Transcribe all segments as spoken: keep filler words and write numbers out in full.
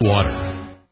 water.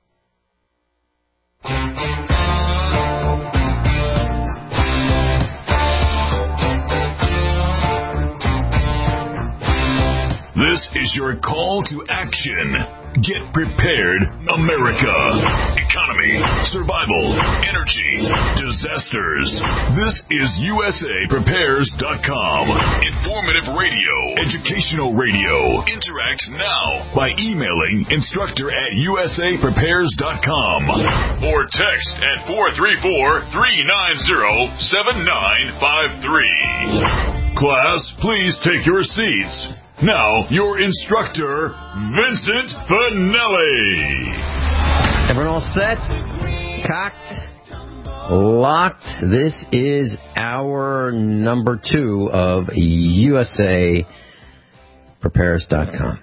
This is your call to action. Get prepared, America. Economy, survival, energy, disasters. This is U S A Prepares dot com. Informative radio, educational radio. Interact now by emailing instructor at U S A Prepares dot com or text at four three four, three nine zero, seven nine five three. Class, please take your seats. Now, your instructor, Vincent Finelli. Everyone all set? Cocked? Locked? This is our number two of U S A Prepares dot com.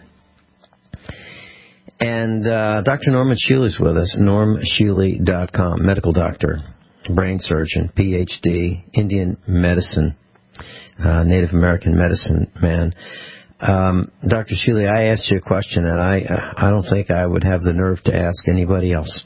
And uh, Doctor Norman Shealy is with us, norm shealy dot com, medical doctor, brain surgeon, P H D, Indian medicine, uh, Native American medicine man. Um, Doctor Shealy, I asked you a question, and I uh, I don't think I would have the nerve to ask anybody else.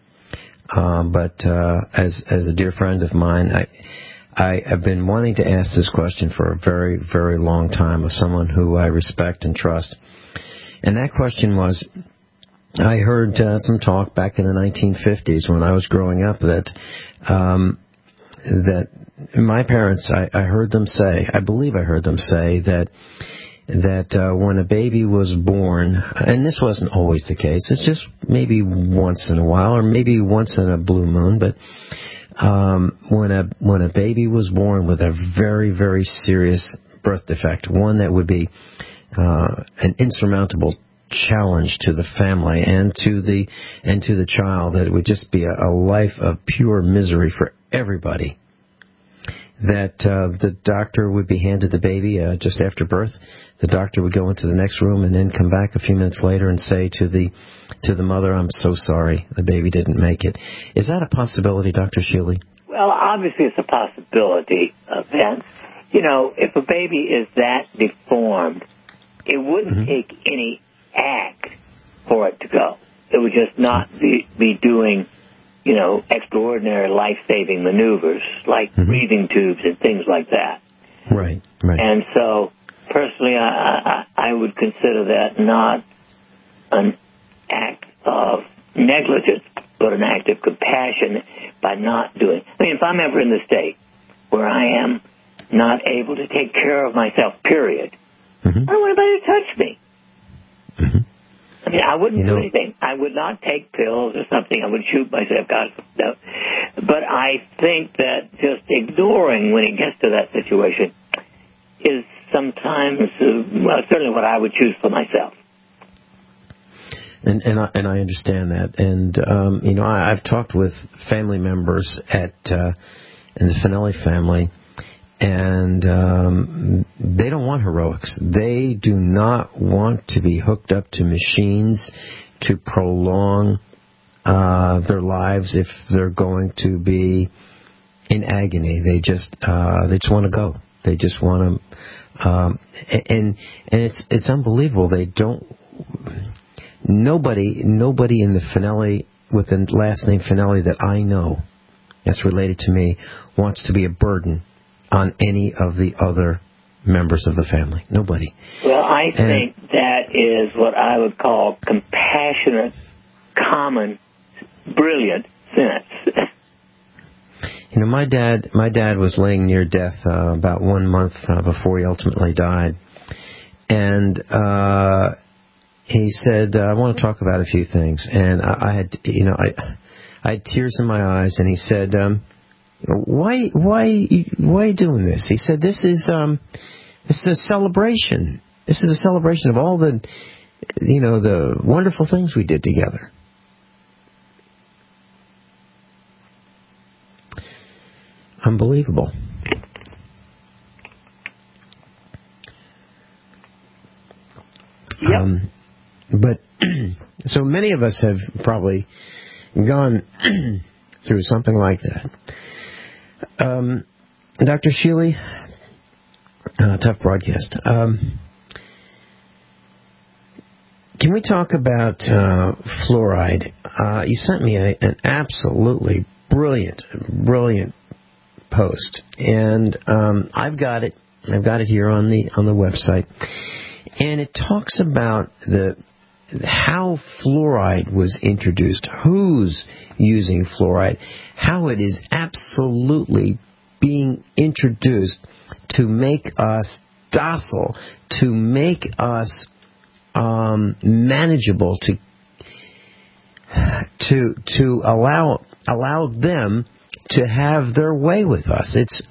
Um, but uh, as as a dear friend of mine, I I have been wanting to ask this question for a very, very long time of someone who I respect and trust. And that question was, I heard uh, some talk back in the nineteen fifties when I was growing up that um, that my parents, I, I heard them say, I believe I heard them say that that uh, when a baby was born, and this wasn't always the case, it's just maybe once in a while, or maybe once in a blue moon, but um, when a when a baby was born with a very, very serious birth defect, one that would be uh, an insurmountable challenge to the family and to the and to the child, that it would just be a, a life of pure misery for everybody, that uh, the doctor would be handed the baby uh, just after birth. The doctor would go into the next room and then come back a few minutes later and say to the to the mother, "I'm so sorry, the baby didn't make it." Is that a possibility, Doctor Shealy? Well, obviously it's a possibility, uh, Vince. You know, if a baby is that deformed, it wouldn't mm-hmm. take any act for it to go. It would just not be, be doing, you know, extraordinary life-saving maneuvers like mm-hmm. breathing tubes and things like that. Right, right. And so, personally, I, I, I would consider that not an act of negligence, but an act of compassion by not doing. I mean, if I'm ever in the state where I am not able to take care of myself, period, mm-hmm. I don't want anybody to touch me. Mm-hmm. I mean, I wouldn't you know, do anything. I would not take pills or something. I would shoot myself. God, no. But I think that just ignoring when it gets to that situation is sometimes, uh, well, certainly what I would choose for myself. And and I, and I understand that. And, um, you know, I, I've talked with family members at uh, in the Finelli family, and um, they don't want heroics. They do not want to be hooked up to machines to prolong uh, their lives if they're going to be in agony. They just uh, they just want to go. They just want to, um, and and it's it's unbelievable. They don't. Nobody nobody in the Finelli with the last name Finelli that I know that's related to me wants to be a burden on any of the other members of the family. Nobody. Well, I and, think that is what I would call compassionate, common, brilliant sense. You know, my dad, my dad was laying near death uh, about one month uh, before he ultimately died, and uh, he said, uh, "I want to talk about a few things." And I, I had, you know, I, I had tears in my eyes, and he said, um, "Why, why, why are you doing this?" He said, "This is, um, this is a celebration. This is a celebration of all the, you know, the wonderful things we did together." Unbelievable. Yep. Um, but so many of us have probably gone through something like that. Um, Doctor Shealy, uh, tough broadcast. Um, Can we talk about uh, fluoride? Uh, you sent me a, an absolutely brilliant, brilliant post, and um, I've got it. I've got it here on the on the website, and it talks about the how fluoride was introduced, who's using fluoride, how it is absolutely being introduced to make us docile, to make us um, manageable, to to to allow allow them to have their way with us. It's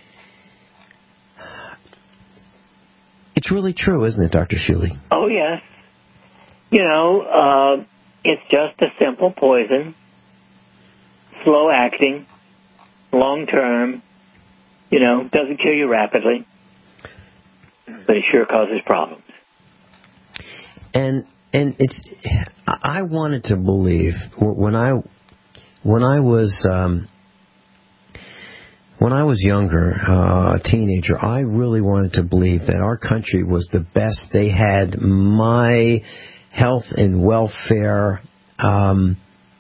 it's really true, isn't it, Doctor Shealy? Oh yes. You know, uh, it's just a simple poison, slow acting, long term. You know, doesn't kill you rapidly, but it sure causes problems. And and it's I wanted to believe when I when I was um, when I was younger, uh, a teenager, I really wanted to believe that our country was the best. They had my health and welfare um,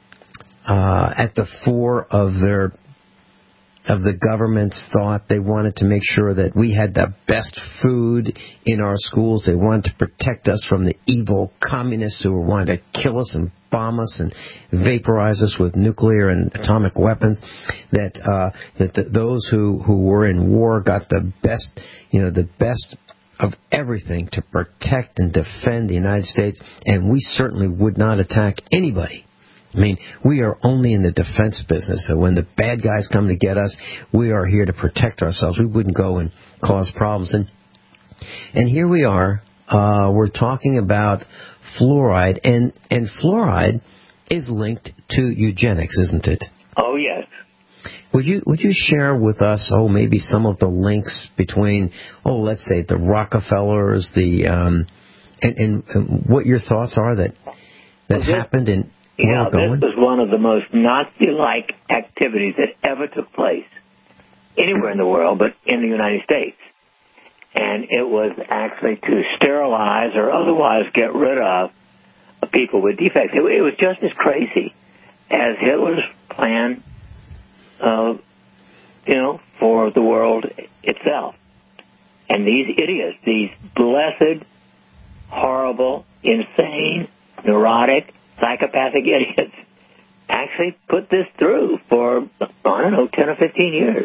uh, at the fore of their of the government's thought. They wanted to make sure that we had the best food in our schools. They wanted to protect us from the evil communists who wanted to kill us and bomb us and vaporize us with nuclear and atomic weapons. That uh, that the, those who, who were in war got the best, you know, the best of everything to protect and defend the United States, and we certainly would not attack anybody. I mean, we are only in the defense business, so when the bad guys come to get us, we are here to protect ourselves. We wouldn't go and cause problems. And and here we are, uh, we're talking about fluoride, and, and fluoride is linked to eugenics, isn't it? Oh, yes. Would you would you share with us, oh, maybe some of the links between, oh, let's say the Rockefellers, the um, and, and, and what your thoughts are that that well, this, happened and where yeah, we're going? This was one of the most Nazi-like activities that ever took place anywhere in the world, but in the United States. And it was actually to sterilize or otherwise get rid of people with defects. It, it was just as crazy as Hitler's plan. Uh, you know, for the world itself. And these idiots, these blessed, horrible, insane, neurotic, psychopathic idiots actually put this through for, I don't know, ten or fifteen years.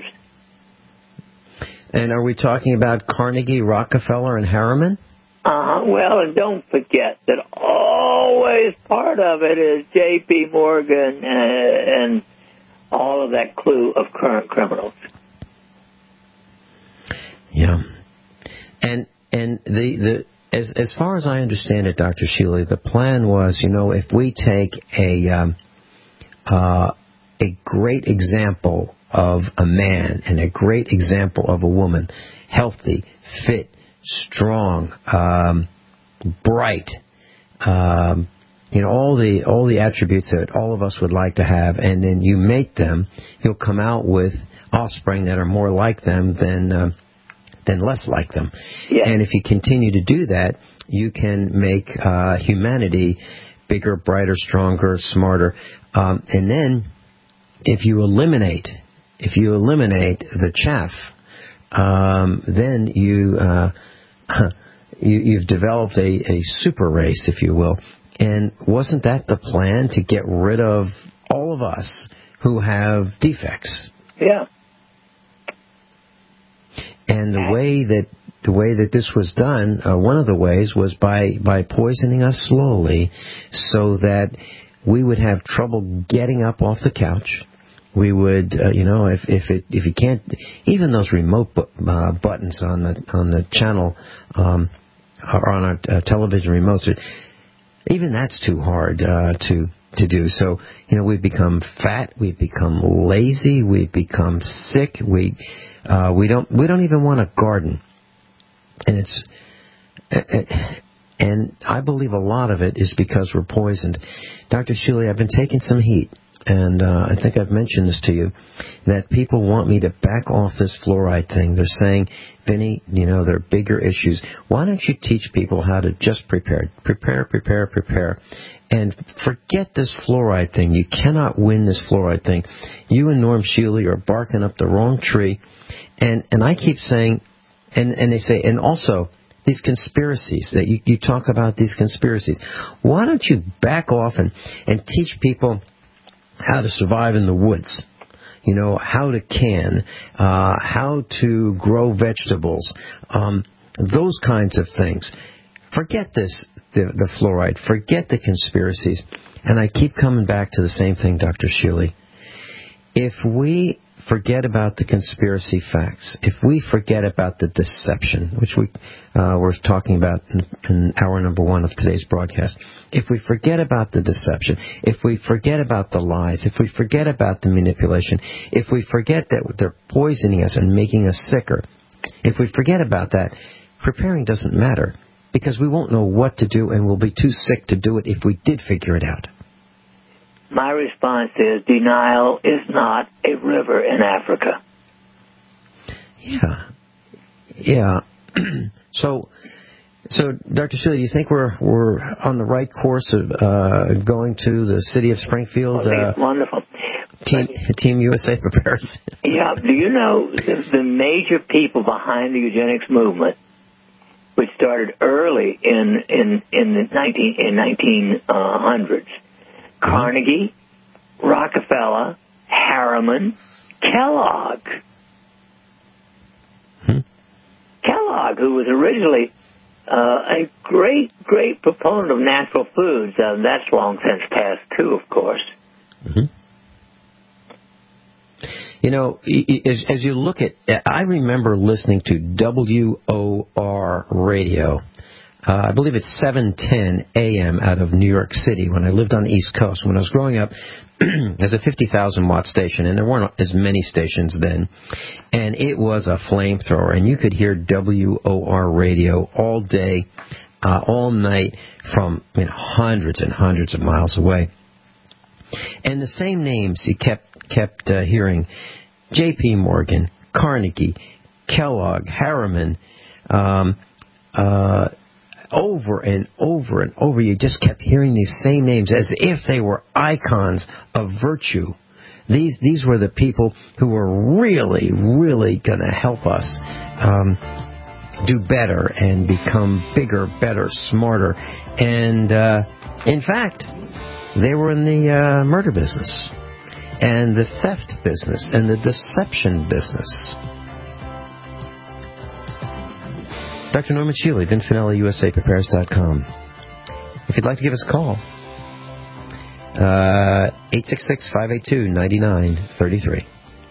And are we talking about Carnegie, Rockefeller, and Harriman? Uh-huh. Well, and don't forget that always part of it is J P. Morgan uh, and all of that clue of current criminals. Yeah, and and the the as as far as I understand it, Doctor Shealy, the plan was, you know, if we take a um, uh, a great example of a man and a great example of a woman, healthy, fit, strong, um, bright. Um, You know, all the all the attributes that all of us would like to have, and then you mate them, you'll come out with offspring that are more like them than uh, than less like them. Yeah. And if you continue to do that, you can make uh, humanity bigger, brighter, stronger, smarter. Um, and then, if you eliminate if you eliminate the chaff, um, then you, uh, you you've developed a, a super race, if you will. And wasn't that the plan, to get rid of all of us who have defects? Yeah. And the way that the way that this was done, uh, one of the ways was by by poisoning us slowly, so that we would have trouble getting up off the couch. We would, uh, you know, if if it if you can't, even those remote bu- uh, buttons on the on the channel um, or on our uh, television remotes. It, Even that's too hard uh, to to do. So, you know, we've become fat, we've become lazy, we've become sick. We uh, we don't we don't even want to garden, and it's and I believe a lot of it is because we're poisoned. Doctor Shealy, I've been taking some heat and uh, I think I've mentioned this to you, that people want me to back off this fluoride thing. They're saying, Vinny, you know, there are bigger issues. Why don't you teach people how to just prepare, prepare, prepare, prepare, and forget this fluoride thing. You cannot win this fluoride thing. You and Norm Shealy are barking up the wrong tree, and, and I keep saying, and, and they say, and also, these conspiracies, that you, you talk about these conspiracies. Why don't you back off and, and teach people how to survive in the woods? You know, how to can, uh, how to grow vegetables, um, those kinds of things. Forget this, the, the fluoride. Forget the conspiracies. And I keep coming back to the same thing, Doctor Shealy. If we forget about the conspiracy facts, if we forget about the deception, which we uh, were talking about in, in hour number one of today's broadcast, if we forget about the deception, if we forget about the lies, if we forget about the manipulation, if we forget that they're poisoning us and making us sicker, if we forget about that, preparing doesn't matter, because we won't know what to do and we'll be too sick to do it if we did figure it out. My response is denial is not a river in Africa. Yeah. Yeah. so, so Doctor Shealy, you think we're we're on the right course of uh, going to the city of Springfield? I think uh, it's wonderful. Team, Team U S A prepares. Yeah. Do you know the, the major people behind the eugenics movement, which started early in in in the nineteen in nineteen hundreds? Carnegie, Rockefeller, Harriman, Kellogg. Hmm. Kellogg, who was originally uh, a great, great proponent of natural foods. Uh, that's long since passed, too, of course. Mm-hmm. You know, as, as you look at, I remember listening to W O R radio. Uh, I believe it's seven ten a.m. out of New York City when I lived on the East Coast. When I was growing up, there's a fifty thousand watt station, and there weren't as many stations then. And it was a flamethrower, and you could hear W O R radio all day, uh, all night from you know, hundreds and hundreds of miles away. And the same names you kept, kept uh, hearing, J P. Morgan, Carnegie, Kellogg, Harriman, um, uh, over and over and over, you just kept hearing these same names as if they were icons of virtue. These these were the people who were really, really going to help us um, do better and become bigger, better, smarter. And uh, in fact, they were in the uh, murder business and the theft business and the deception business. Doctor Norman Shealy, Vin Finelli, U S A Prepares dot com. If you'd like to give us a call, uh, eight six six, five eight two, nine nine three three.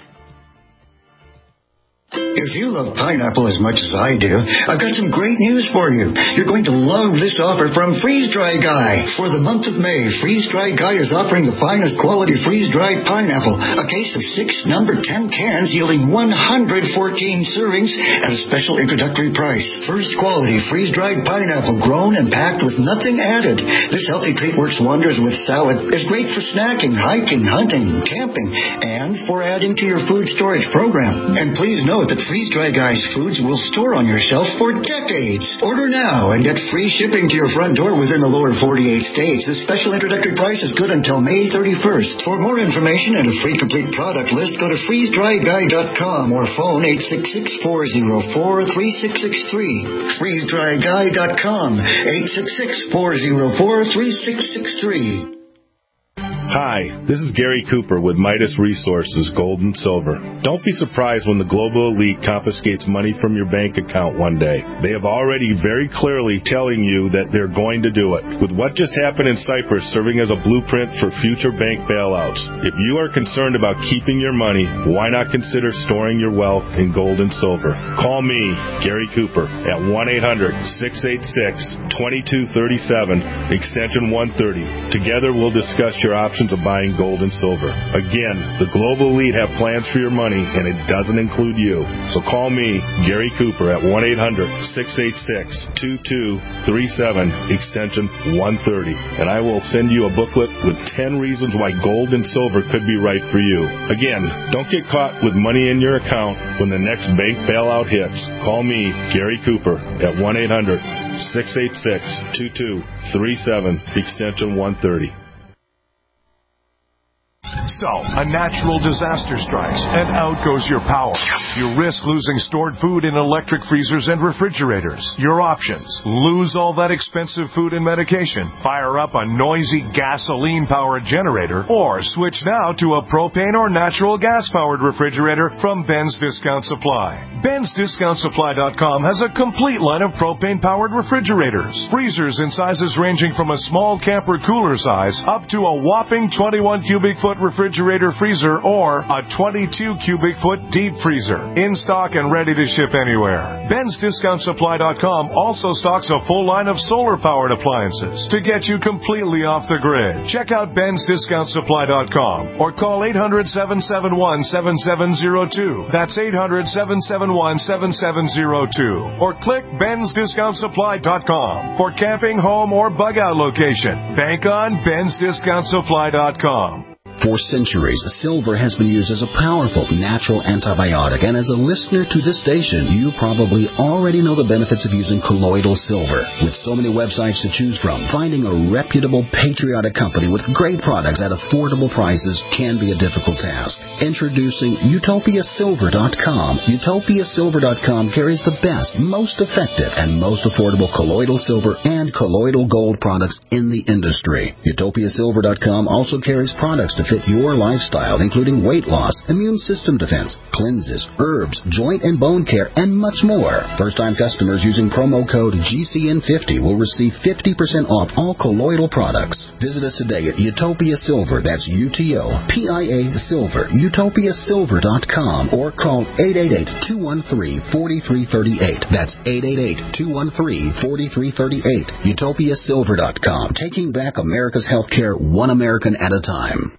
If you love pineapple as much as I do, I've got some great news for you. You're going to love this offer from Freeze Dry Guy. For the month of May, Freeze Dry Guy is offering the finest quality freeze-dried pineapple, a case of six number ten cans yielding one hundred fourteen servings at a special introductory price. First quality freeze-dried pineapple grown and packed with nothing added. This healthy treat works wonders with salad. It's great for snacking, hiking, hunting, camping, and for adding to your food storage program. And please note that Freeze Dry Guy's foods will store on your shelf for decades. Order now and get free shipping to your front door within the lower forty-eight states. This special introductory price is good until May thirty-first. For more information and a free complete product list, go to freeze dry guy dot com or phone eight six six, four zero four, three six six three. freeze dry guy dot com, eight six six, four zero four, three six six three. Hi, this is Gary Cooper with Midas Resources, Gold and Silver. Don't be surprised when the global elite confiscates money from your bank account one day. They have already very clearly telling you that they're going to do it. With what just happened in Cyprus serving as a blueprint for future bank bailouts, if you are concerned about keeping your money, why not consider storing your wealth in gold and silver? Call me, Gary Cooper, at one eight hundred, six eight six, two two three seven, extension one thirty. Together we'll discuss your options implications of buying gold and silver. Again, the Global Elite have plans for your money, and it doesn't include you. So call me, Gary Cooper, at one eight hundred, six eight six, two two three seven, extension one thirty, and I will send you a booklet with ten reasons why gold and silver could be right for you. Again, don't get caught with money in your account when the next bank bailout hits. Call me, Gary Cooper, at one eight hundred, six eight six, two two three seven, extension one thirty. So, a natural disaster strikes, and out goes your power. You risk losing stored food in electric freezers and refrigerators. Your options: lose all that expensive food and medication, fire up a noisy gasoline-powered generator, or switch now to a propane or natural gas-powered refrigerator from Ben's Discount Supply. Ben's Discount Supply dot com has a complete line of propane-powered refrigerators. Freezers in sizes ranging from a small camper cooler size up to a whopping twenty-one cubic foot refrigerator freezer or a twenty-two cubic foot deep freezer. In stock and ready to ship anywhere. Ben's Discount Supply dot com also stocks a full line of solar-powered appliances to get you completely off the grid. Check out Ben's Discount Supply dot com or call eight hundred, seven seven one, seven seven zero two. That's eight hundred, seven seven one, seven seven zero two. Or click Ben's Discount Supply dot com for camping, home, or bug-out location. Bank on Ben's Discount Supply dot com. For centuries, silver has been used as a powerful natural antibiotic, and as a listener to this station, you probably already know the benefits of using colloidal silver. With so many websites to choose from, finding a reputable, patriotic company with great products at affordable prices can be a difficult task. Introducing Utopia Silver dot com. Utopia Silver dot com carries the best, most effective, and most affordable colloidal silver and colloidal gold products in the industry. Utopia Silver dot com also carries products to fit your lifestyle, including weight loss, immune system defense, cleanses, herbs, joint and bone care, and much more. First-time customers using promo code G C N fifty will receive fifty percent off all colloidal products. Visit us today at Utopia Silver, that's U T O P I A Silver, Utopia Silver dot com, or call eight eight eight, two one three, four three three eight. That's eight eight eight, two one three, four three three eight. Utopia Silver dot com, taking back America's healthcare one American at a time.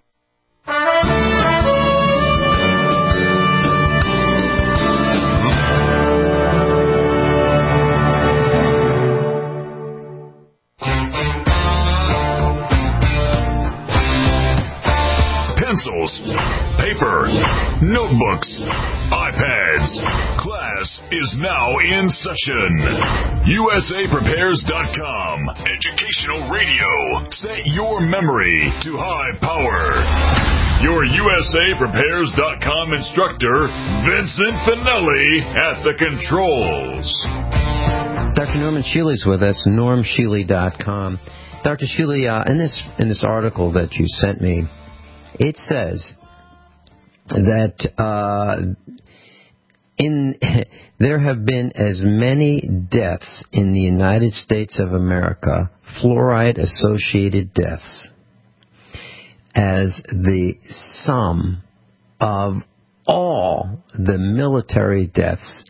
Pencils, paper, notebooks, iPads. Class is now in session. U S A Prepares dot com. Educational radio. Set your memory to high power. Your U S A Prepares dot com instructor, Vincent Finelli, at the controls. Doctor Norman Shealy's with us, norm shealy dot com. Doctor Shealy, uh, in this in this article that you sent me, it says that uh, in there have been as many deaths in the United States of America, fluoride-associated deaths, as the sum of all the military deaths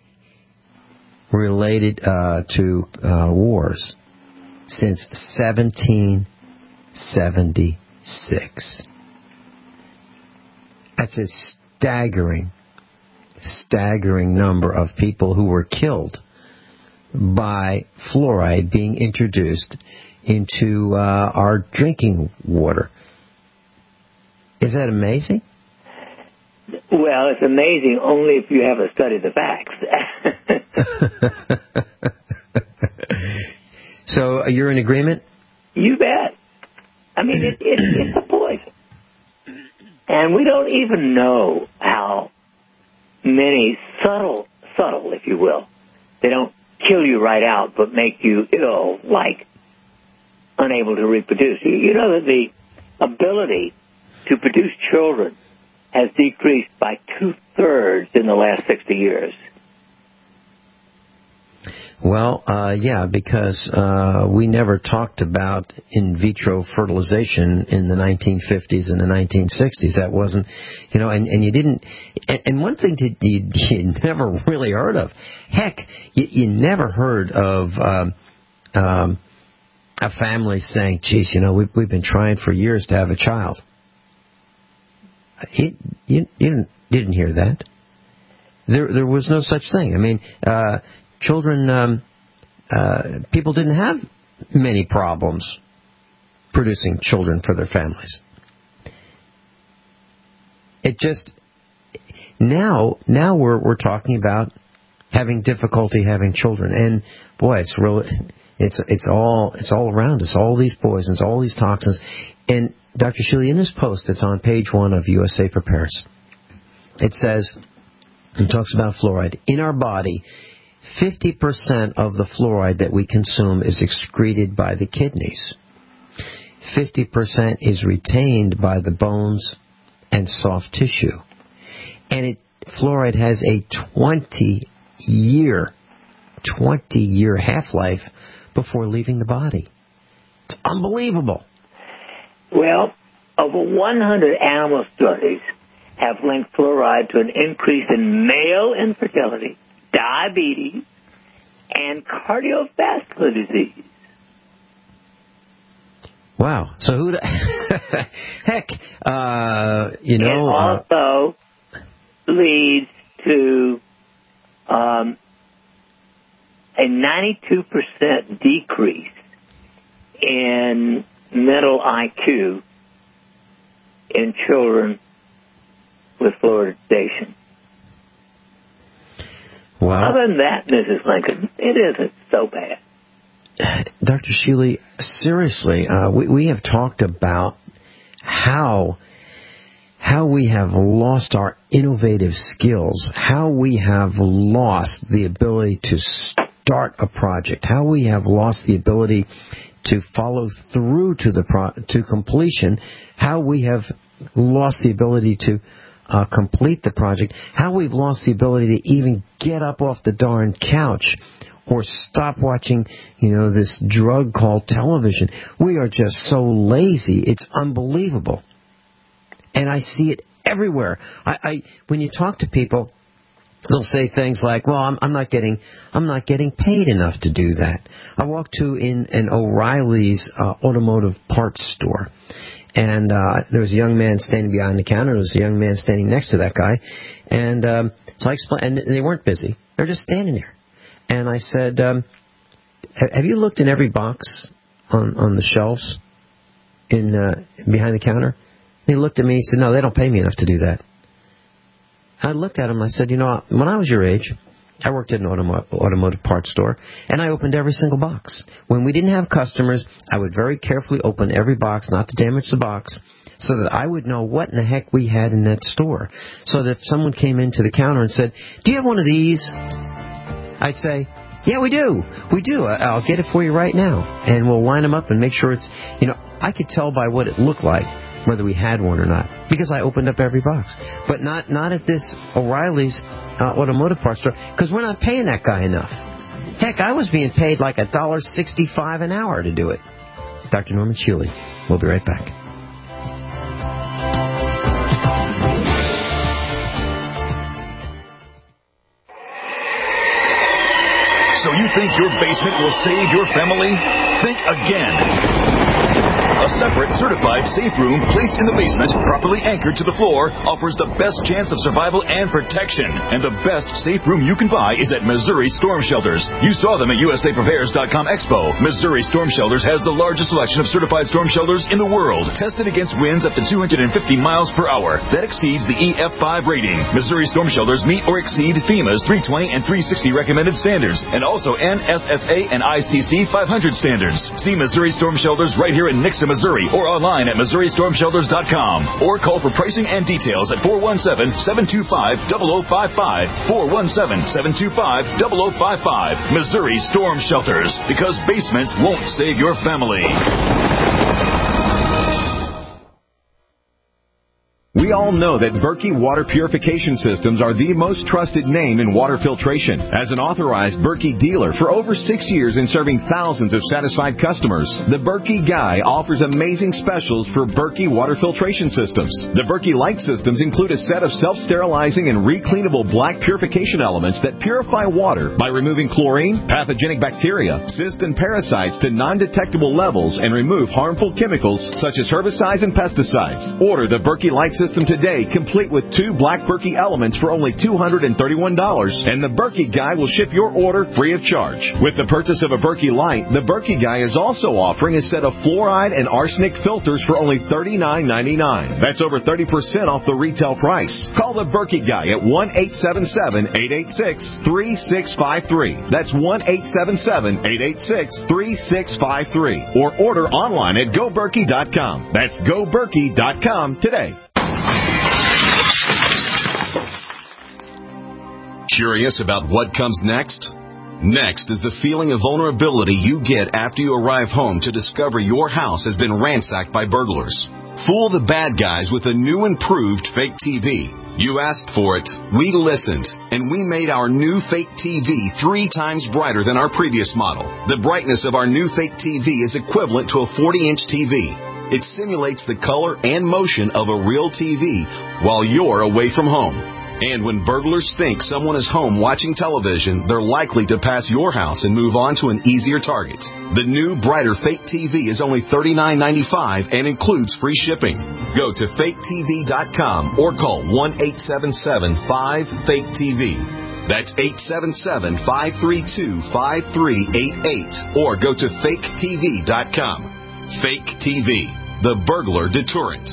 related uh, to uh, wars since seventeen seventy-six. That's a staggering, staggering number of people who were killed by fluoride being introduced into uh, our drinking water. Is that amazing? Well, it's amazing only if you haven't studied the facts. So you're in agreement? You bet. I mean, it, it, it's a poison. And we don't even know how many subtle, subtle, if you will, they don't kill you right out, but make you ill, like unable to reproduce. You, you know that the ability to produce children has decreased by two-thirds in the last sixty years. Well, uh, yeah, because uh, we never talked about in vitro fertilization in the nineteen fifties and the nineteen sixties. That wasn't, you know, and, and you didn't, and, and one thing that you, you never really heard of, heck, you, you never heard of um, um, a family saying, geez, you know, we've, we've been trying for years to have a child. You, you, you didn't, didn't hear that. There, there was no such thing. I mean, uh, children, um, uh, people didn't have many problems producing children for their families. It just, now, now we're, we're talking about having difficulty having children. And boy, it's really, it's, it's all, it's all around us. All these poisons, all these toxins. And Doctor Shealy, in this post that's on page one of U S A Prepares, it says, it talks about fluoride. In our body, fifty percent of the fluoride that we consume is excreted by the kidneys. fifty percent is retained by the bones and soft tissue. And it, fluoride has a twenty-year, twenty-year half-life before leaving the body. It's unbelievable. Well, over one hundred animal studies have linked fluoride to an increase in male infertility, diabetes, and cardiovascular disease. Wow. So who... Heck, uh, you know... It also uh, leads to um, a ninety-two percent decrease in mental I Q in children with fluoridation. Wow. Other than that, Missus Lincoln, it isn't so bad. Doctor Shealy, seriously, uh, we, we have talked about how how we have lost our innovative skills, how we have lost the ability to start a project, how we have lost the ability to follow through to the pro- to completion, how we have lost the ability to uh, complete the project, how we've lost the ability to even get up off the darn couch or stop watching, you know, this drug called television. We are just so lazy. It's unbelievable. And I see it everywhere. I, I when you talk to people, they'll say things like, well, I'm, I'm not getting I'm not getting paid enough to do that. I walked to in an O'Reilly's uh, automotive parts store, and uh, there was a young man standing behind the counter. There was a young man standing next to that guy. And um, so I explained, and they weren't busy. They're just standing there. And I said, um, have you looked in every box on, on the shelves in uh, behind the counter? And he looked at me and he said, no, they don't pay me enough to do that. I looked at him and I said, you know, when I was your age, I worked at an automo- automotive parts store, and I opened every single box. When we didn't have customers, I would very carefully open every box, not to damage the box, so that I would know what in the heck we had in that store. So that if someone came into the counter and said, do you have one of these? I'd say, yeah, we do. We do. I'll get it for you right now. And we'll line them up and make sure it's, you know, I could tell by what it looked like whether we had one or not, because I opened up every box. But not not at this O'Reilly's uh, automotive parts store, because we're not paying that guy enough. Heck, I was being paid like one dollar sixty-five an hour to do it. Doctor Norman Shealy. We'll be right back. So you think your basement will save your family? Think again. A separate, certified safe room placed in the basement, properly anchored to the floor, offers the best chance of survival and protection. And the best safe room you can buy is at Missouri Storm Shelters. You saw them at U S A Prepares dot com Expo. Missouri Storm Shelters has the largest selection of certified storm shelters in the world, tested against winds up to two hundred fifty miles per hour. That exceeds the E F five rating. Missouri Storm Shelters meet or exceed FEMA's three twenty and three sixty recommended standards, and also N S S A and I C C five hundred standards. See Missouri Storm Shelters right here in Nixon, Missouri, or online at Missouri Storm Shelters dot com, or call for pricing and details at four one seven, seven two five, zero zero five five, four one seven, seven two five, zero zero five five. Missouri Storm Shelters, because basements won't save your family. We all know that Berkey Water Purification Systems are the most trusted name in water filtration. As an authorized Berkey dealer for over six years and serving thousands of satisfied customers, the Berkey Guy offers amazing specials for Berkey Water Filtration Systems. The Berkey Light Systems include a set of self-sterilizing and recleanable black purification elements that purify water by removing chlorine, pathogenic bacteria, cysts, and parasites to non-detectable levels and remove harmful chemicals such as herbicides and pesticides. Order the Berkey Light System today, complete with two black Berkey elements for only two hundred thirty-one dollars, and the Berkey Guy will ship your order free of charge. With the purchase of a Berkey Light, the Berkey Guy is also offering a set of fluoride and arsenic filters for only thirty-nine ninety-nine. That's over thirty percent off the retail price. Call the Berkey Guy at one eight seven seven, eight eight six, three six five three. That's one eight seven seven, eight eight six, three six five three. Or order online at go berkey dot com. That's go berkey dot com today. Curious about what comes next? Next is the feeling of vulnerability you get after you arrive home to discover your house has been ransacked by burglars. Fool the bad guys with a new improved fake T V. You asked for it, we listened, and we made our new fake T V three times brighter than our previous model. The brightness of our new fake T V is equivalent to a forty-inch T V. It simulates the color and motion of a real T V while you're away from home. And when burglars think someone is home watching television, they're likely to pass your house and move on to an easier target. The new, brighter fake T V is only thirty-nine ninety-five and includes free shipping. Go to fake T V dot com or call one eight seven seven, five, fake T V. That's eight seven seven, five three two, five three eight eight. Or go to fake T V dot com. Fake T V, the burglar deterrent.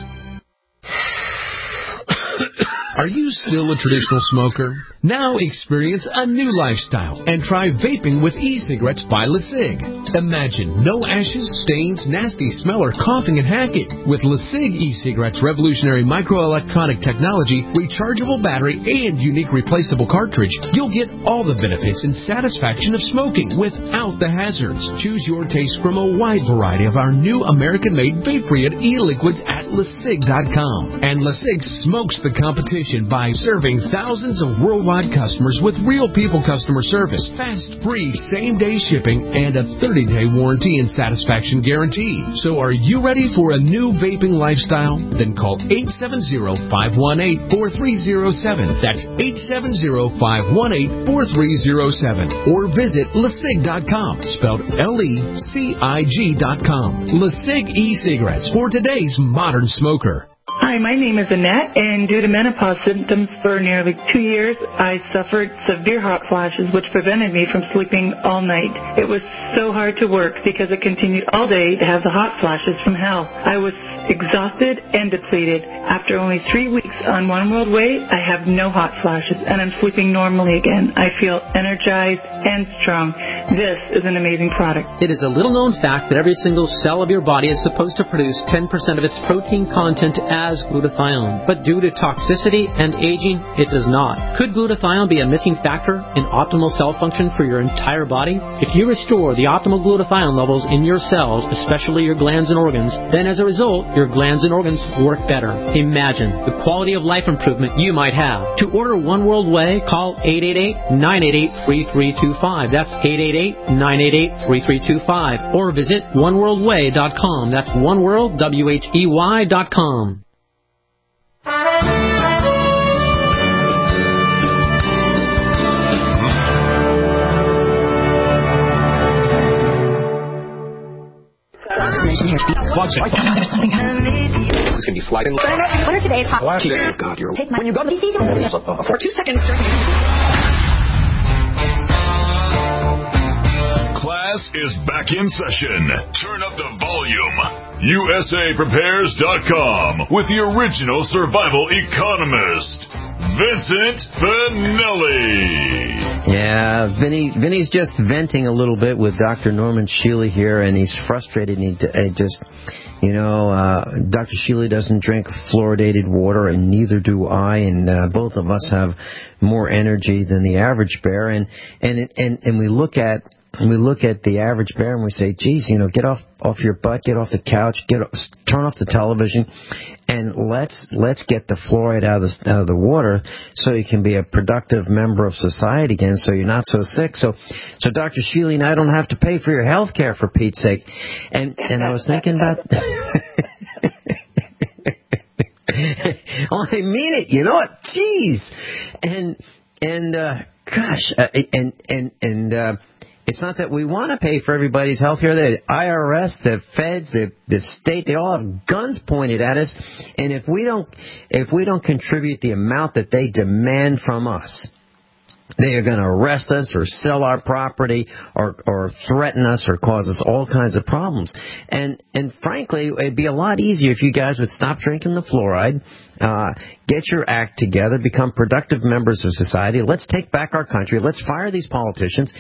Are you still a traditional smoker? Now experience a new lifestyle and try vaping with e-cigarettes by LeSig. Imagine no ashes, stains, nasty smell, or coughing and hacking. With LeSig e-cigarettes' revolutionary microelectronic technology, rechargeable battery, and unique replaceable cartridge, you'll get all the benefits and satisfaction of smoking without the hazards. Choose your taste from a wide variety of our new American-made vape-free e-liquids at LeSig dot com. And LeSig smokes the competition by serving thousands of worldwide customers with real people customer service, fast, free, same-day shipping, and a thirty-day warranty and satisfaction guarantee. So are you ready for a new vaping lifestyle? Then call eight seven zero, five one eight, four three zero seven. That's eight seven zero, five one eight, four three zero seven. Or visit LeSig dot com, spelled L E C I G dot com. LeSig e-cigarettes for today's modern smoker. Hi, my name is Annette, and due to menopause symptoms for nearly two years, I suffered severe hot flashes, which prevented me from sleeping all night. It was so hard to work because it continued all day to have the hot flashes from hell. I was exhausted and depleted. After only three weeks on One World Way, I have no hot flashes, and I'm sleeping normally again. I feel energized and strong. This is an amazing product. It is a little-known fact that every single cell of your body is supposed to produce ten percent of its protein content as glutathione. But due to toxicity and aging, it does not. Could glutathione be a missing factor in optimal cell function for your entire body? If you restore the optimal glutathione levels in your cells, especially your glands and organs, then as a result, your glands and organs work better. Imagine the quality of life improvement you might have. To order One World Way, call eight eight eight, nine eight eight, three three two five. That's eight eight eight, nine eight eight, three three two five. Or visit one world way dot com. That's oneworld, W H E Y dot com. There's something It's going to be sliding. What are today's hot Last day. Oh, God, you're... Take my... When you go to... For two seconds. Class is back in session. Turn up the volume. U S A Prepares dot com with the original survival economist, Vincent Finelli. Yeah, Vinny, Vinny's just venting a little bit with Doctor Norman Shealy here, and he's frustrated. And he uh, just, you know, uh, Doctor Shealy doesn't drink fluoridated water, and neither do I, and uh, both of us have more energy than the average bear. And and and and we look at and we look at the average bear and we say, geez, you know, get off off your butt, get off the couch, get turn off the television, and let's let's get the fluoride out of the, out of the water so you can be a productive member of society again, so you're not so sick. So, so Doctor Sheely and I don't have to pay for your health care, for Pete's sake. And and I was thinking about. Oh, I mean it. You know what? Jeez. And and uh, gosh, uh, and and and. Uh, It's not that we want to pay for everybody's health care. The I R S, the feds, the, the state, they all have guns pointed at us. And if we don't, if we don't contribute the amount that they demand from us, they are going to arrest us or sell our property or, or threaten us or cause us all kinds of problems. And, and frankly, it'd be a lot easier if you guys would stop drinking the fluoride, uh, get your act together, become productive members of society. Let's take back our country. Let's fire these politicians.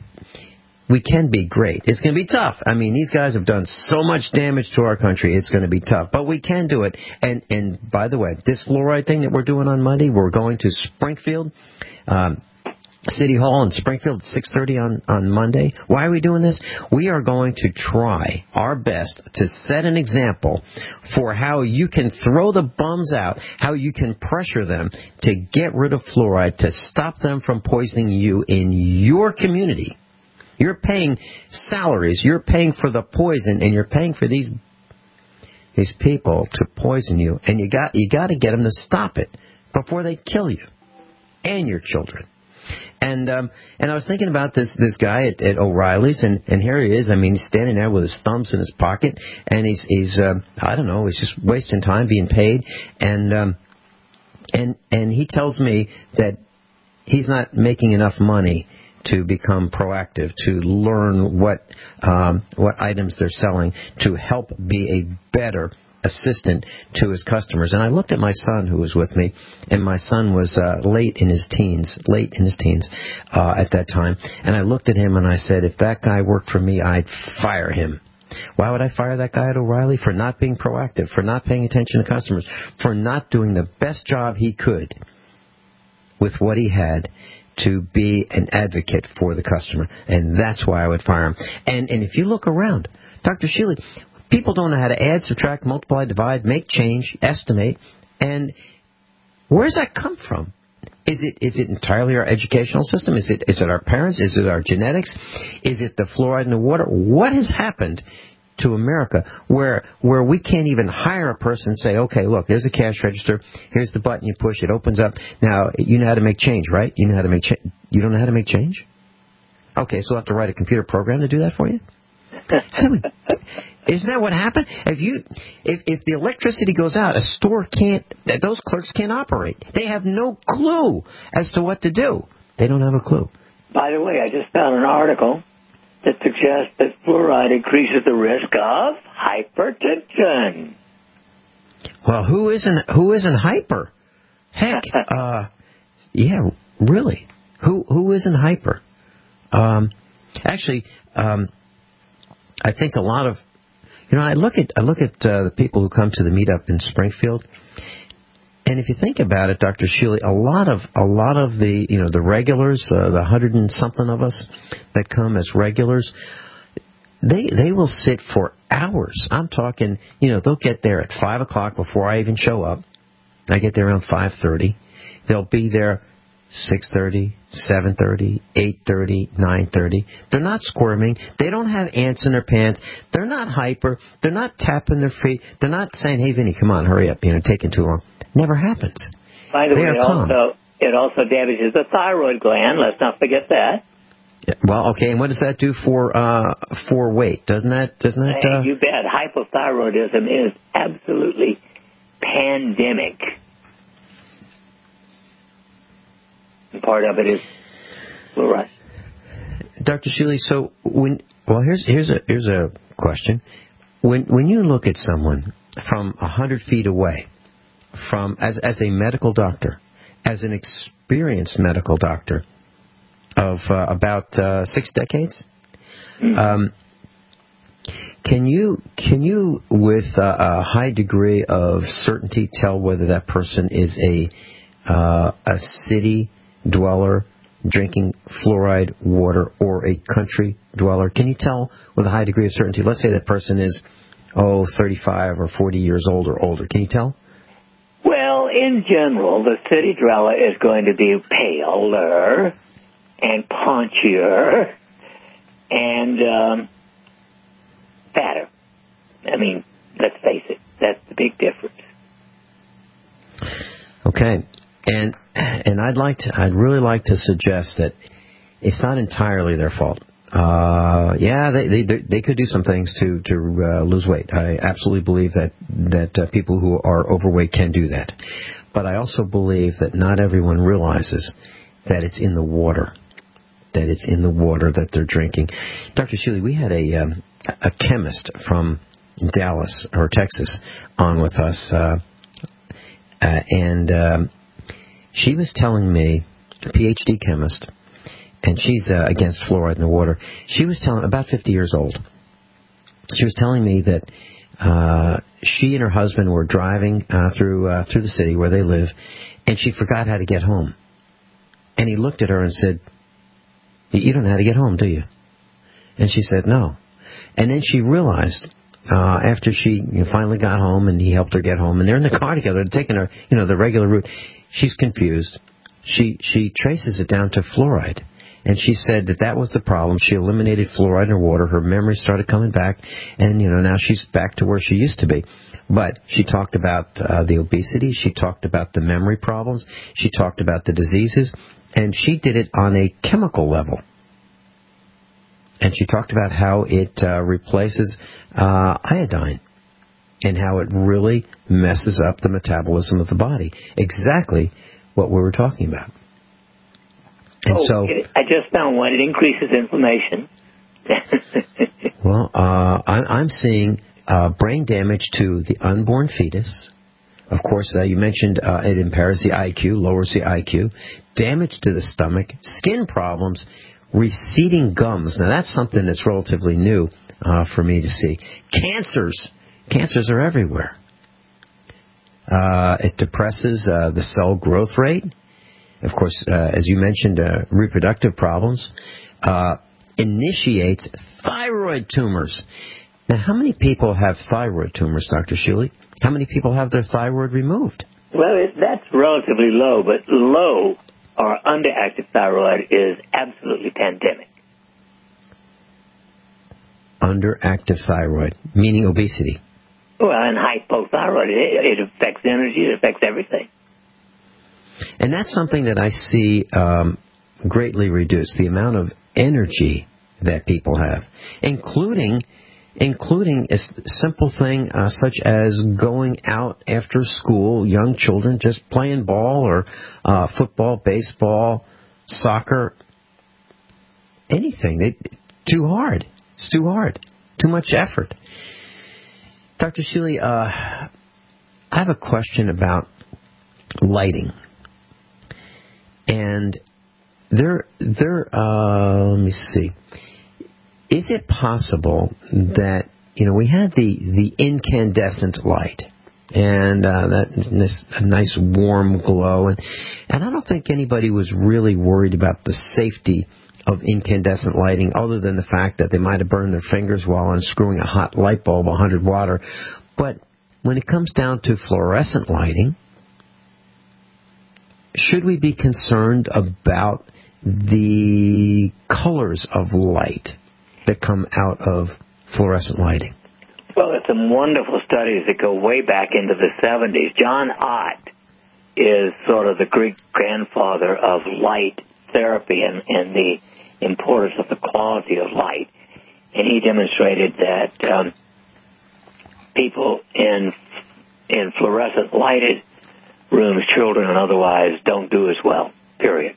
We can be great. It's going to be tough. I mean, these guys have done so much damage to our country. It's going to be tough. But we can do it. And, and by the way, this fluoride thing that we're doing on Monday, we're going to Springfield, um, City Hall in Springfield at six thirty on, on Monday. Why are we doing this? We are going to try our best to set an example for how you can throw the bums out, how you can pressure them to get rid of fluoride, to stop them from poisoning you in your community. You're paying salaries, you're paying for the poison, and you're paying for these these people to poison you, and you got you got to get them to stop it before they kill you and your children. And um, and I was thinking about this this guy at, at O'Reilly's, and, and here he is. I mean, he's standing there with his thumbs in his pocket, and he's he's uh, I don't know, he's just wasting time being paid, and um, and and he tells me that he's not making enough money to become proactive, to learn what um, what items they're selling, to help be a better assistant to his customers. And I looked at my son who was with me, and my son was uh, late in his teens, late in his teens uh, at that time. And I looked at him and I said, if that guy worked for me, I'd fire him. Why would I fire that guy at O'Reilly? For not being proactive, for not paying attention to customers, for not doing the best job he could with what he had to be an advocate for the customer. And that's why I would fire him. And and if you look around, Doctor Sheely, people don't know how to add, subtract, multiply, divide, make change, estimate. And where does that come from? Is it is it entirely our educational system? Is it is it our parents? Is it our genetics? Is it the fluoride in the water? What has happened to America where where we can't even hire a person and say, okay, look, there's a cash register, here's the button you push, it opens up. Now, you know how to make change, right? You know how to make change. You don't know how to make change? Okay, so we'll have to write a computer program to do that for you? Isn't that what happened? If you if if the electricity goes out, a store can't, those clerks can't operate. They have no clue as to what to do. They don't have a clue. By the way, I just found an article that suggests that fluoride increases the risk of hypertension. Well, who isn't who isn't hyper? Heck, uh, yeah, really. Who who isn't hyper? Um, actually, um, I think a lot of, you know, I look at I look at uh, the people who come to the meetup in Springfield. And if you think about it, Doctor Sheely, a lot of a lot of the you know the regulars, uh, the hundred and something of us that come as regulars, they they will sit for hours. I'm talking, you know, they'll get there at five o'clock before I even show up. I get there around five thirty. They'll be there six thirty, seven thirty, eight thirty, nine thirty. They're not squirming. They don't have ants in their pants. They're not hyper. They're not tapping their feet. They're not saying, "Hey, Vinny, come on, hurry up! You know, taking too long." Never happens. By the they way, it also, it also damages the thyroid gland. Let's not forget that. Well, okay, and what does that do for uh, for weight? Doesn't that doesn't that? Hey, Uh... you bet. Hypothyroidism is absolutely pandemic. And part of it is fluoride. Doctor Sheely, so when well, here's here's a here's a question. When when you look at someone from a hundred feet away, from as as a medical doctor, as an experienced medical doctor of uh, about uh, six decades, um, can you can you with uh, a high degree of certainty tell whether that person is a uh, a city dweller drinking fluoride water or a country dweller? Can you tell with a high degree of certainty? Let's say that person is, oh, thirty-five or forty years old or older. Can you tell? Well, in general, the city dweller is going to be paler and paunchier and um, fatter. I mean, let's face it, that's the big difference. Okay, and and I'd like to, I'd really like to suggest that it's not entirely their fault. Uh, yeah, they, they they could do some things to to uh, lose weight. I absolutely believe that that uh, people who are overweight can do that. But I also believe that not everyone realizes that it's in the water, that it's in the water that they're drinking. Doctor Shealy, we had a um, a chemist from Dallas or Texas on with us, uh, uh, and um, she was telling me, a PhD chemist. And she's uh, against fluoride in the water. She was telling, about fifty years old, she was telling me that uh, she and her husband were driving uh, through uh, through the city where they live, and she forgot how to get home. And he looked at her and said, "You don't know how to get home, do you?" And she said, "No." And then she realized, uh, after she you know, finally got home and he helped her get home, and they're in the car together, taking her, you know, the regular route, she's confused. She she traces it down to fluoride. And she said that that was the problem. She eliminated fluoride in her water. Her memory started coming back. And, you know, now she's back to where she used to be. But she talked about uh, the obesity. She talked about the memory problems. She talked about the diseases. And she did it on a chemical level. And she talked about how it uh, replaces uh, iodine and how it really messes up the metabolism of the body. Exactly what we were talking about. And oh, so, it, I just found one. It increases inflammation. well, uh, I'm, I'm seeing uh, brain damage to the unborn fetus. Of course, uh, you mentioned uh, it impairs the I Q, lowers the I Q. Damage to the stomach, skin problems, receding gums. Now, that's something that's relatively new uh, for me to see. Cancers. Cancers are everywhere. Uh, it depresses uh, the cell growth rate. Of course, uh, as you mentioned, uh, reproductive problems, uh, initiates thyroid tumors. Now, how many people have thyroid tumors, Doctor Shealy? How many people have their thyroid removed? Well, it, that's relatively low, but low or underactive thyroid is absolutely pandemic. Underactive thyroid, meaning obesity. Well, and hypothyroid, it, it affects energy, it affects everything. And that's something that I see um, greatly reduced, the amount of energy that people have, including including a simple thing uh, such as going out after school, young children just playing ball or uh, football, baseball, soccer, anything. They, too hard. It's too hard. Too much effort. Doctor Shealy, uh, I have a question about lighting. And there, there. Uh, let me see. Is it possible that you know we had the the incandescent light and uh, that this, a nice warm glow, and and I don't think anybody was really worried about the safety of incandescent lighting, other than the fact that they might have burned their fingers while unscrewing a hot light bulb, one hundred watt. But when it comes down to fluorescent lighting, should we be concerned about the colors of light that come out of fluorescent lighting? Well, there's some wonderful studies that go way back into the seventies. John Ott is sort of the Greek grandfather of light therapy and, and the importance of the quality of light. And he demonstrated that um, people in in fluorescent lighted rooms, children and otherwise, don't do as well, period.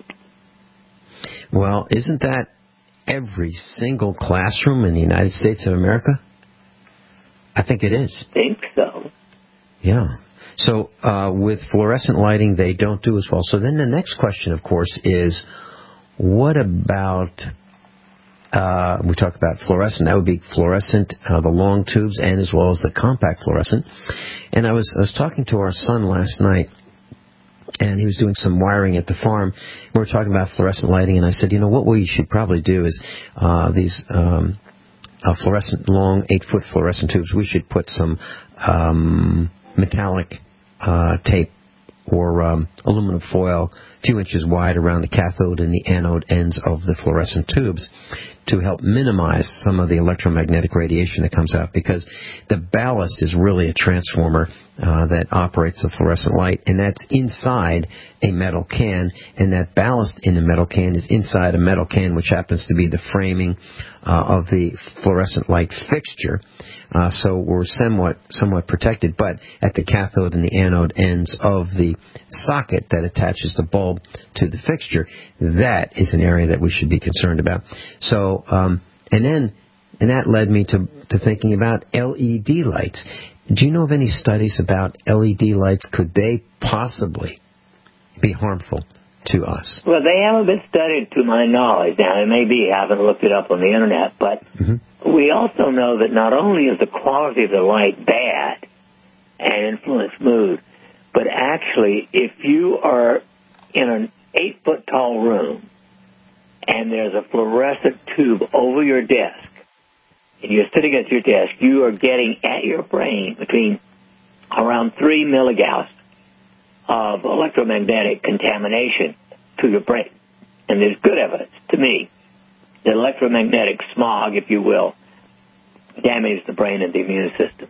Well, isn't that every single classroom in the United States of America? I think it is. I think so. Yeah. So uh, with fluorescent lighting, they don't do as well. So then the next question, of course, is what about, uh, we talk about fluorescent, that would be fluorescent, uh, the long tubes, and as well as the compact fluorescent. And I was I was talking to our son last night, and he was doing some wiring at the farm. We were talking about fluorescent lighting, and I said, you know, what we should probably do is uh, these um, uh, fluorescent, long, eight-foot fluorescent tubes, we should put some um, metallic uh, tape or um, aluminum foil a few inches wide around the cathode and the anode ends of the fluorescent tubes to help minimize some of the electromagnetic radiation that comes out, because the ballast is really a transformer uh, that operates the fluorescent light, and that's inside a metal can, and that ballast in the metal can is inside a metal can, which happens to be the framing uh, of the fluorescent light fixture. Uh, so we're somewhat somewhat protected, but at the cathode and the anode ends of the socket that attaches the bulb to the fixture, that is an area that we should be concerned about. So, um, and then, and that led me to, to thinking about L E D lights. Do you know of any studies about L E D lights? Could they possibly be harmful to us? Well, they haven't been studied to my knowledge. Now, it may be, I haven't looked it up on the internet, but mm-hmm. we also know that not only is the quality of the light bad and influence mood, but actually, if you are in an eight-foot tall room and there's a fluorescent tube over your desk, and you're sitting at your desk, you are getting at your brain between around three milligauss of electromagnetic contamination to your brain. And there's good evidence, to me, that electromagnetic smog, if you will, damages the brain and the immune system.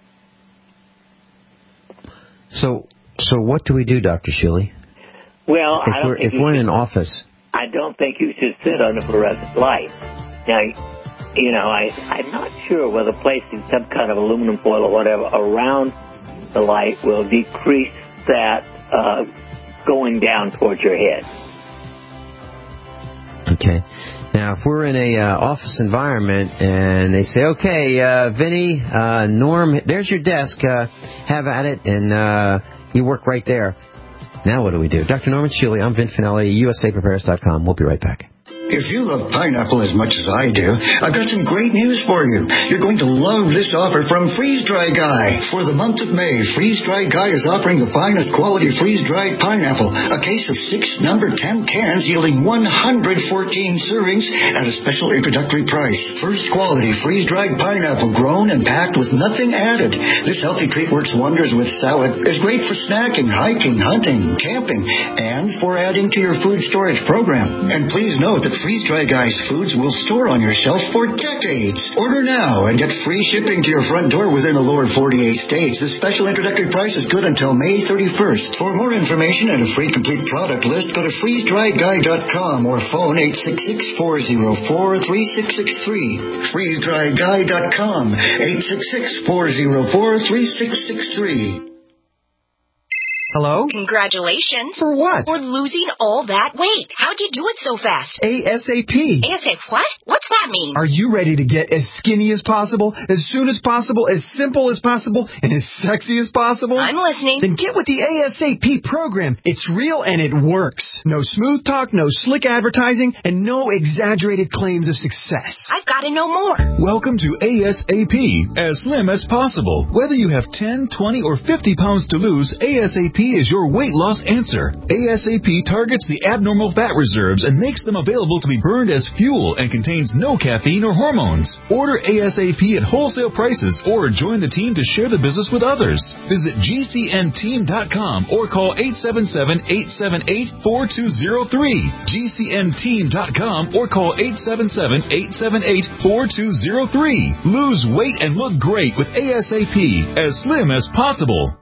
So, so what do we do, Doctor Shilley? Well, if I don't we're, think if we're should, in an office, I don't think you should sit under fluorescent light. Now, you know, I, I'm not sure whether placing some kind of aluminum foil or whatever around the light will decrease that uh, going down towards your head. Okay. Now, if we're in a uh, office environment and they say, okay, uh, Vinny, uh, Norm, there's your desk, uh, have at it, and uh, you work right there. Now what do we do? Doctor Norman Shilley, I'm Vin Finelli, U S A Prepares dot com. We'll be right back. If you love pineapple as much as I do, I've got some great news for you. You're going to love this offer from Freeze Dry Guy. For the month of May, Freeze Dry Guy is offering the finest quality freeze-dried pineapple, a case of six number ten cans yielding one hundred fourteen servings at a special introductory price. First quality freeze-dried pineapple grown and packed with nothing added. This healthy treat works wonders with salad. It's great for snacking, hiking, hunting, camping, and for adding to your food storage program. And please note that Freeze Dry Guy's foods will store on your shelf for decades. Order now and get free shipping to your front door within the lower forty-eight states. This special introductory price is good until May thirty-first. For more information and a free complete product list, go to freeze dry guy dot com or phone eight six six, four zero four, three six six three. freeze dry guy dot com, eight six six, four zero four, three six six three. Hello? Congratulations. For what? For losing all that weight. How'd you do it so fast? ASAP. ASAP what? What's that mean? Are you ready to get as skinny as possible, as soon as possible, as simple as possible, and as sexy as possible? I'm listening. Then get with the ASAP program. It's real and it works. No smooth talk, no slick advertising, and no exaggerated claims of success. I've got to know more. Welcome to ASAP, as slim as possible. Whether you have ten, twenty, or fifty pounds to lose, ASAP is your weight loss answer. ASAP targets the abnormal fat reserves and makes them available to be burned as fuel and contains no caffeine or hormones. Order ASAP at wholesale prices or join the team to share the business with others. Visit G C N team dot com or call eight seven seven, eight seven eight, four two zero three. G C N team dot com or call eight seven seven, eight seven eight, four two zero three. Lose weight and look great with ASAP, as slim as possible.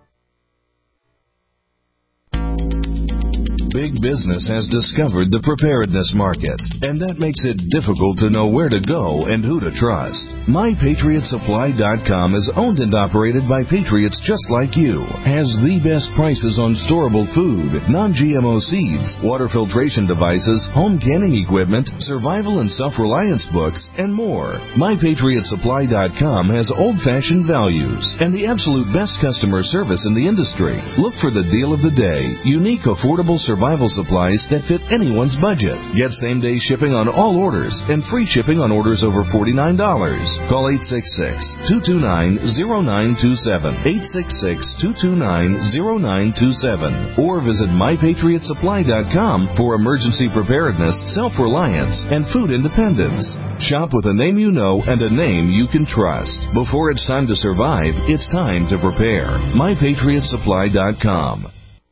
Big business has discovered the preparedness market, and that makes it difficult to know where to go and who to trust. My Patriot Supply dot com is owned and operated by patriots just like you, has the best prices on storable food, non-G M O seeds, water filtration devices, home canning equipment, survival and self-reliance books, and more. My Patriot Supply dot com has old-fashioned values and the absolute best customer service in the industry. Look for the deal of the day, unique, affordable survival survival supplies that fit anyone's budget. Get same-day shipping on all orders and free shipping on orders over forty-nine dollars. Call eight six six, two two nine, zero nine two seven, eight six six, two two nine, zero nine two seven, or visit my patriot supply dot com for emergency preparedness, self-reliance, and food independence. Shop with a name you know and a name you can trust. Before it's time to survive, it's time to prepare. my patriot supply dot com.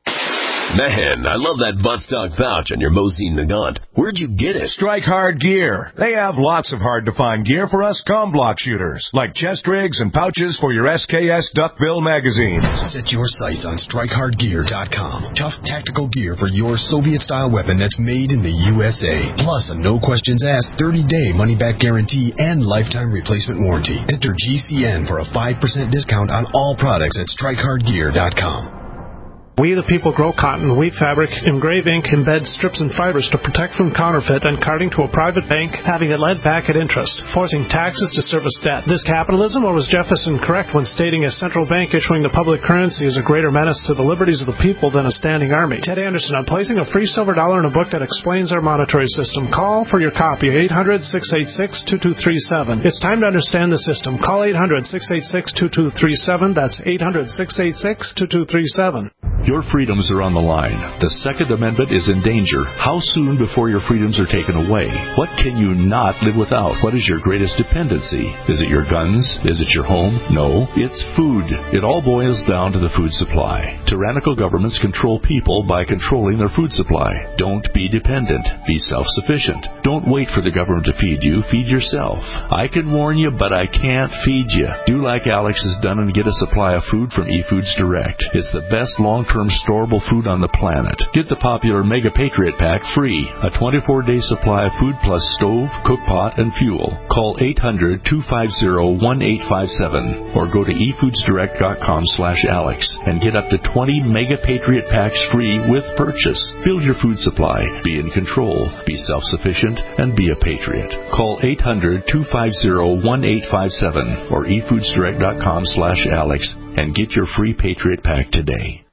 Man, I love that buttstock pouch on your Mosin Nagant. Where'd you get it? Strike Hard Gear. They have lots of hard-to-find gear for us comm block shooters, like chest rigs and pouches for your S K S Duckbill magazine. Set your sights on strike hard gear dot com. Tough tactical gear for your Soviet-style weapon that's made in the U S A. Plus a no-questions-asked thirty-day money-back guarantee and lifetime replacement warranty. Enter G C N for a five percent discount on all products at strike hard gear dot com. We the people grow cotton, weave fabric, engrave ink, embed strips and fibers to protect from counterfeit and carting to a private bank, having it lent back at interest, forcing taxes to service debt. This capitalism, or was Jefferson correct when stating a central bank issuing the public currency is a greater menace to the liberties of the people than a standing army? Ted Anderson, I'm placing a free silver dollar in a book that explains our monetary system. Call for your copy, eight hundred, six eight six, two two three seven. It's time to understand the system. Call eight hundred, six eight six, two two three seven. That's eight hundred, six eight six, two two three seven. Your freedoms are on the line. The Second Amendment is in danger. How soon before your freedoms are taken away? What can you not live without? What is your greatest dependency? Is it your guns? Is it your home? No, it's food. It all boils down to the food supply. Tyrannical governments control people by controlling their food supply. Don't be dependent. Be self-sufficient. Don't wait for the government to feed you. Feed yourself. I can warn you, but I can't feed you. Do like Alex has done and get a supply of food from eFoods Direct. It's the best long-term storable food on the planet. Get the popular Mega Patriot Pack free. A twenty-four day supply of food plus stove, cook pot, and fuel. Call eight hundred, two five zero, one eight five seven or go to e foods direct dot com slash Alex and get up to twenty Mega Patriot Packs free with purchase. Build your food supply. Be in control. Be self-sufficient and be a patriot. Call eight hundred, two five zero, one eight five seven or e foods direct dot com slash Alex and get your free Patriot Pack today.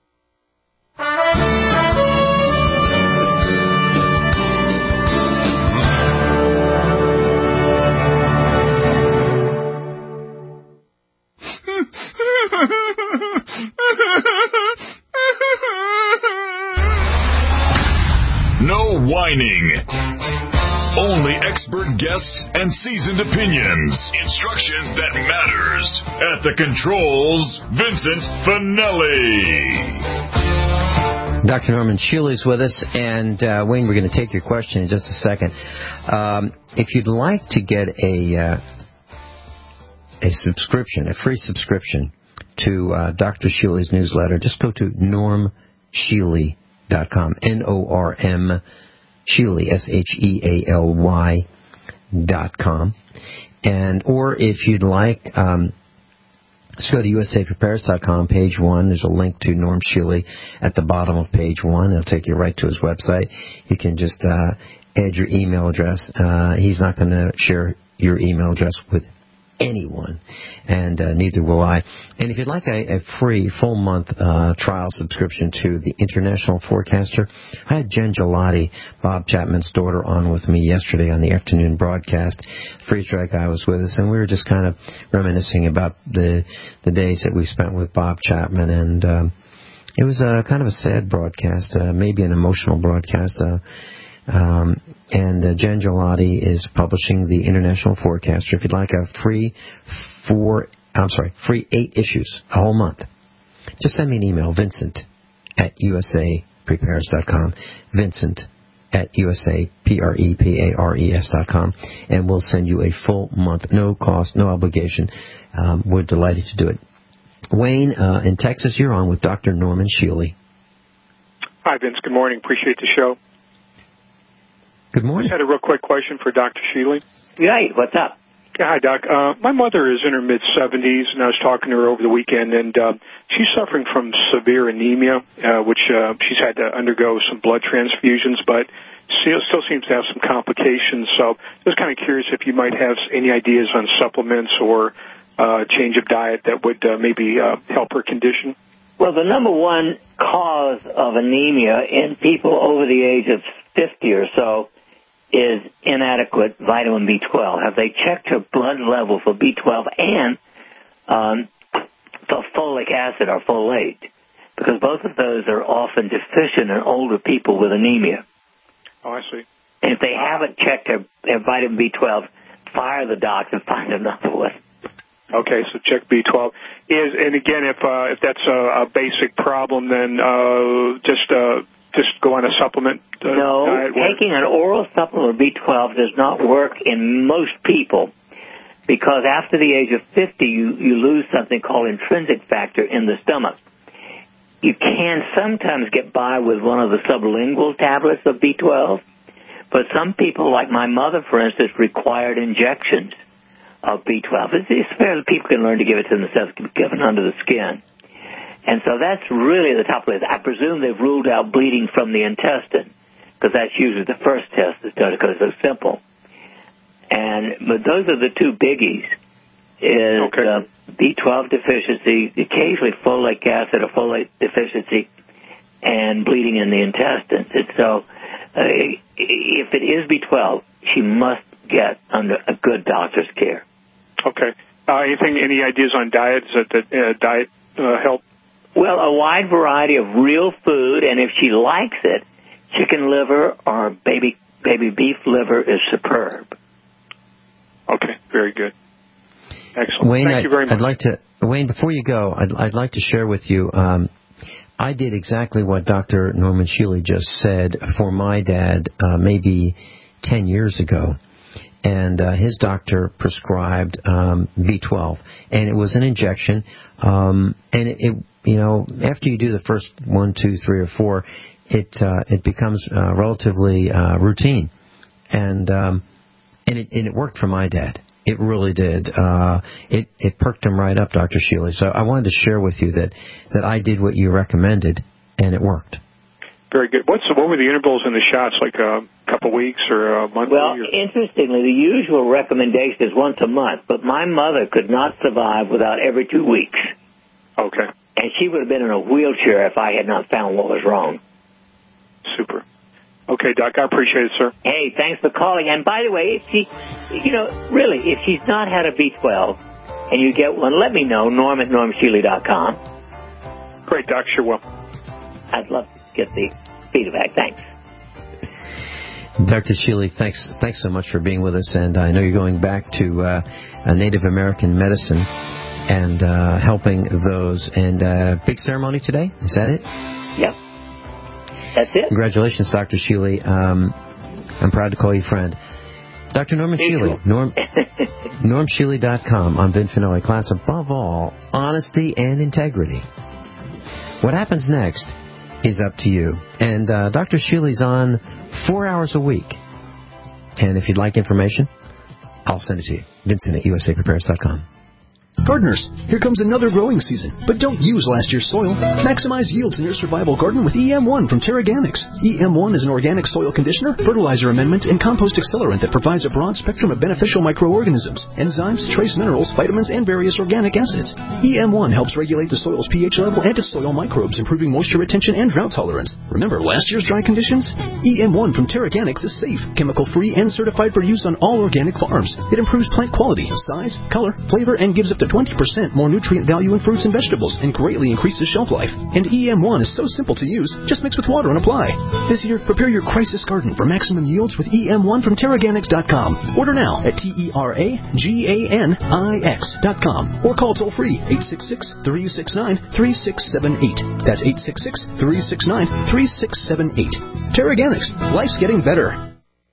No whining. Only expert guests and seasoned opinions. Instruction that matters. At the controls, Vincent Finelli. Doctor Norman Shealy's with us, and uh, Wayne, we're going to take your question in just a second. Um, if you'd like to get a uh, a subscription, a free subscription to uh, Doctor Shealy's newsletter, just go to norm shealy dot com, N O R M Shealy, S H E A L Y dot com. And, or if you'd like, um, just go to U S A Prepares dot com, page one. There's a link to Norm Shealy at the bottom of page one. It'll take you right to his website. You can just uh, add your email address. Uh, he's not going to share your email address with anyone, and uh, neither will I. And if you'd like a, a free full month uh, trial subscription to the International Forecaster, I had Jen Gelati, Bob Chapman's daughter, on with me yesterday on the afternoon broadcast. Freeze Dry Guy was with us, and we were just kind of reminiscing about the the days that we spent with Bob Chapman, and um, it was a kind of a sad broadcast, uh, maybe an emotional broadcast. Uh, Um, and uh, Jen Gelati is publishing the International Forecaster. If you'd like a free four, I'm sorry, free eight issues, a whole month, just send me an email, Vincent at U S A Prepares dot com, Vincent at U S A P R E P A R E S dot com, and we'll send you a full month, no cost, no obligation. Um, we're delighted to do it. Wayne, uh, in Texas, you're on with Doctor Norman Shealy. Hi, Vince. Good morning. Appreciate the show. Good morning. I just had a real quick question for Doctor Shealy. Right. What's up? Yeah, hi, Doc. Uh, my mother is in her mid-seventies, and I was talking to her over the weekend, and uh, she's suffering from severe anemia, uh, which uh, she's had to undergo some blood transfusions, but still, still seems to have some complications. So just kind of curious if you might have any ideas on supplements or uh, change of diet that would uh, maybe uh, help her condition. Well, the number one cause of anemia in people over the age of fifty or so is inadequate vitamin B twelve. Have they checked her blood level for B twelve and um, for folic acid or folate? Because both of those are often deficient in older people with anemia. Oh, I see. And if they haven't checked their, their vitamin B twelve, fire the doc and find another one. Okay, so check B twelve. Is and again, if uh, if that's a, a basic problem, then uh, just uh, just go on a supplement. Uh, no, diet taking an oral supplement of B twelve does not work in most people because after the age of fifty, you, you lose something called intrinsic factor in the stomach. You can sometimes get by with one of the sublingual tablets of B twelve, but some people, like my mother, for instance, required injections of B twelve. It's, it's fair that people can learn to give it to themselves, given under the skin. And so that's really the top list. I presume they've ruled out bleeding from the intestine, because that's usually the first test that's done because it's so simple. And but those are the two biggies, is okay. uh, B twelve deficiency, occasionally folic acid or folate deficiency, and bleeding in the intestines. And so uh, if it is B twelve, she must get under a good doctor's care. Okay. Uh, anything? Any ideas on diet? Does that uh, diet uh, help? Well, a wide variety of real food, and if she likes it, chicken liver or baby baby beef liver is superb. Okay, very good. Excellent. Wayne, Thank I'd, you very much. I'd like to Wayne, before you go, I'd, I'd like to share with you. Um, I did exactly what Doctor Norman Shealy just said for my dad, uh, maybe ten years ago. And uh, his doctor prescribed um, B twelve, and it was an injection. Um, and it, it, you know, after you do the first one, two, three, or four, it uh, it becomes uh, relatively uh, routine, and um, and it and it worked for my dad. It really did. Uh, it it perked him right up, Doctor Shealy. So I wanted to share with you that that I did what you recommended, and it worked. Very good. What's what were the intervals in the shots? Like a couple weeks or a month? Well, or? interestingly, the usual recommendation is once a month, but my mother could not survive without every two weeks. Okay. And she would have been in a wheelchair if I had not found what was wrong. Super. Okay, Doc, I appreciate it, sir. Hey, thanks for calling. And by the way, if she, you know, really, if she's not had a B twelve and you get one, let me know, Norm at norm shealy dot com. Great, Doc, sure will. I'd love to get the feedback. Thanks. Doctor Shealy, thanks thanks so much for being with us. And I know you're going back to uh, a Native American medicine and uh, helping those. And uh, big ceremony today? Is that it? Yep. That's it. Congratulations, Doctor Shealy. Um, I'm proud to call you friend. Doctor Norman Me Shealy, Norm, norm shealy dot com. I'm Vin Finelli. Class, above all, honesty and integrity. What happens next is up to you. And uh, Doctor Shealy's on four hours a week. And if you'd like information, I'll send it to you. Vincent at U S A prepares dot com. Gardeners, here comes another growing season, but don't use last year's soil. Maximize yields in your survival garden with E M one from Terraganics. E M one is an organic soil conditioner, fertilizer amendment, and compost accelerant that provides a broad spectrum of beneficial microorganisms, enzymes, trace minerals, vitamins, and various organic acids. E M one helps regulate the soil's pH level and its soil microbes, improving moisture retention and drought tolerance. Remember last year's dry conditions? E M one from Terraganics is safe, chemical-free, and certified for use on all organic farms. It improves plant quality, size, color, flavor, and gives up to twenty percent more nutrient value in fruits and vegetables and greatly increases shelf life. And E M one is so simple to use, just mix with water and apply. This year, prepare your crisis garden for maximum yields with E M one from Terraganics dot com. Order now at T E R A G A N I X dot com or call toll-free eight six six, three six nine, three six seven eight. That's eight six six, three six nine, three six seven eight. Terraganics. Life's getting better.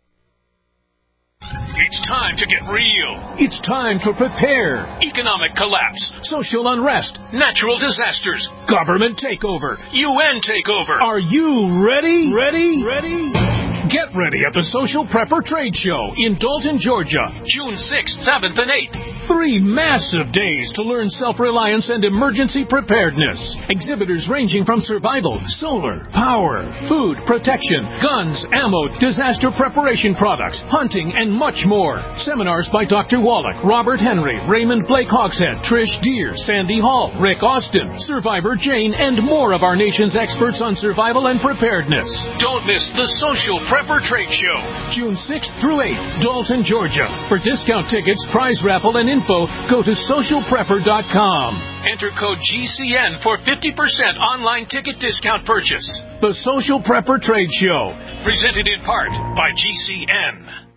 It's time to get real. It's time to prepare. Economic collapse, social unrest, natural disasters, government takeover, U N takeover. Are you ready? Ready? Ready? Get ready at the Social Prepper Trade Show in Dalton, Georgia, June sixth, seventh, and eighth. Three massive days to learn self-reliance and emergency preparedness. Exhibitors ranging from survival, solar, power, food, protection, guns, ammo, disaster preparation products, hunting, and much more. Seminars by Doctor Wallach, Robert Henry, Raymond Blake Hogshead, Trish Deer, Sandy Hall, Rick Austin, Survivor Jane, and more of our nation's experts on survival and preparedness. Don't miss the Social Prepper Trade Show, June sixth through eighth, Dalton, Georgia. For discount tickets, prize raffle, and info, go to social prepper dot com. Enter code G C N for fifty percent online ticket discount purchase. The Social Prepper Trade Show, presented in part by G C N.